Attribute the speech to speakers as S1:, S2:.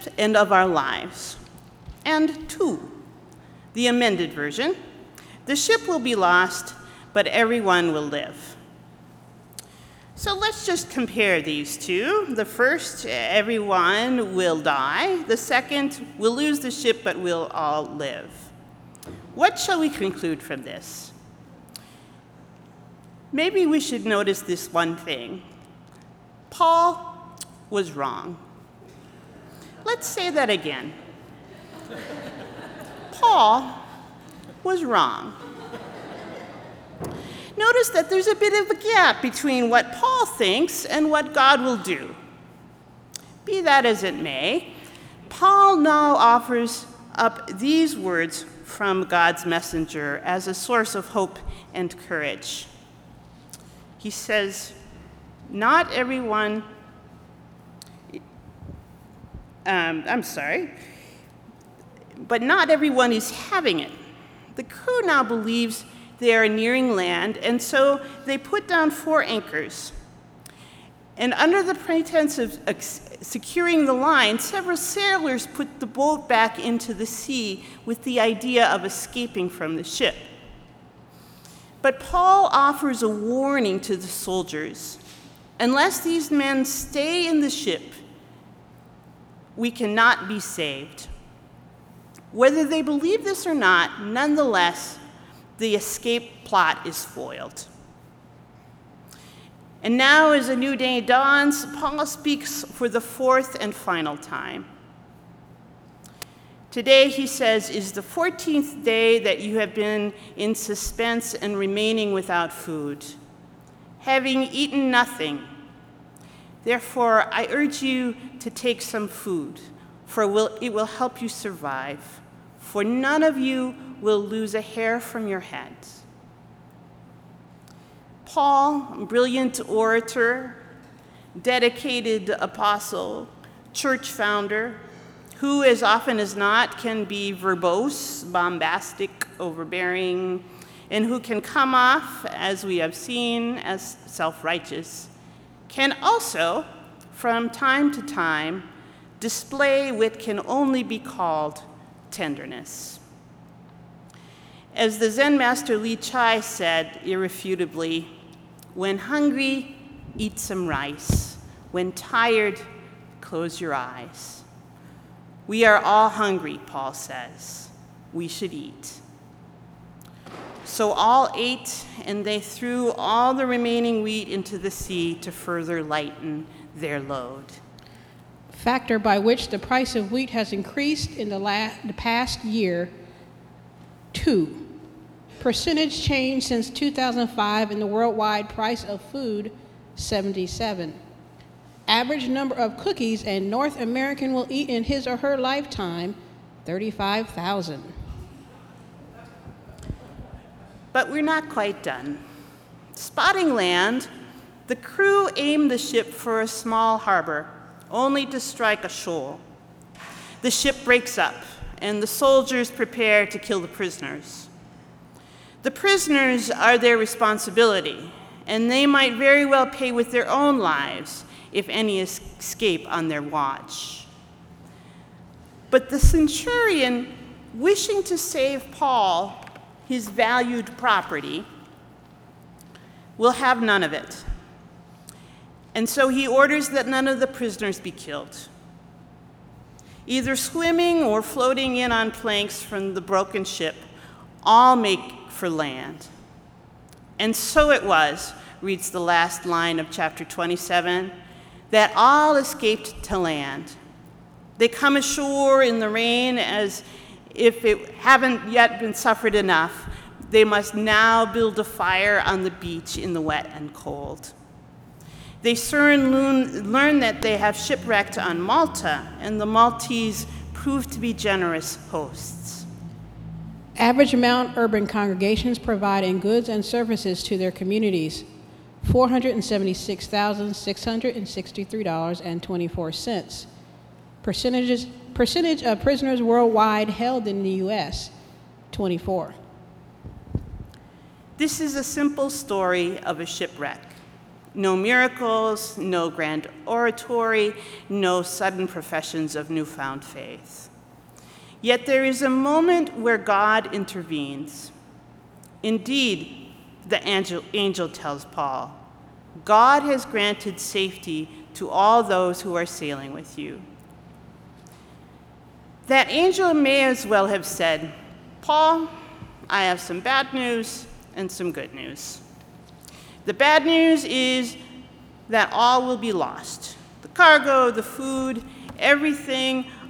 S1: and of our lives. And 2, the amended version, the ship will be lost, but everyone will live. So let's just compare these two. The first, everyone will die. The second, we'll lose the ship, but we'll all live. What shall we conclude from this? Maybe we should notice this one thing. Paul was wrong. Let's say that again. Paul was wrong. Notice that there's a bit of a gap between what Paul thinks and what God will do. Be that as it may, Paul now offers up these words from God's messenger as a source of hope and courage. He says, but not everyone is having it. The crew now believes they are nearing land, and so they put down 4 anchors. And under the pretense of securing the line, several sailors put the boat back into the sea with the idea of escaping from the ship. But Paul offers a warning to the soldiers. Unless these men stay in the ship, we cannot be saved. Whether they believe this or not, nonetheless, the escape plot is foiled. And now, as a new day dawns, Paul speaks for the 4th and final time. Today, he says, is the 14th day that you have been in suspense and remaining without food, having eaten nothing. Therefore, I urge you to take some food, for it will help you survive. For none of you will lose a hair from your heads. Paul, brilliant orator, dedicated apostle, church founder, who as often as not can be verbose, bombastic, overbearing, and who can come off, as we have seen, as self-righteous, can also, from time to time, display what can only be called tenderness. As the Zen master Li Chai said irrefutably, when hungry, eat some rice. When tired, close your eyes. We are all hungry, Paul says. We should eat. So all ate, and they threw all the remaining wheat into the sea to further lighten their load.
S2: Factor by which the price of wheat has increased in the past year. 2, percentage change since 2005 in the worldwide price of food, 77. Average number of cookies a North American will eat in his or her lifetime, 35,000.
S1: But we're not quite done. Spotting land, the crew aimed the ship for a small harbor, only to strike a shoal. The ship breaks up, and the soldiers prepare to kill the prisoners. The prisoners are their responsibility, and they might very well pay with their own lives if any escape on their watch. But the centurion, wishing to save Paul, his valued property, will have none of it. And so he orders that none of the prisoners be killed. Either swimming or floating in on planks from the broken ship, all make for land. And so it was, reads the last line of chapter 27, that all escaped to land. They come ashore in the rain as if it haven't yet been suffered enough. They must now build a fire on the beach in the wet and cold. They soon learn that they have shipwrecked on Malta, and the Maltese prove to be generous hosts.
S2: Average amount urban congregations provide in goods and services to their communities, $476,663.24. Percentage of prisoners worldwide held in the U.S., 24.
S1: This is a simple story of a shipwreck. No miracles, no grand oratory, no sudden professions of newfound faith. Yet there is a moment where God intervenes. Indeed, the angel tells Paul, God has granted safety to all those who are sailing with you. That angel may as well have said, Paul, I have some bad news and some good news. The bad news is that all will be lost. The cargo, the food, everything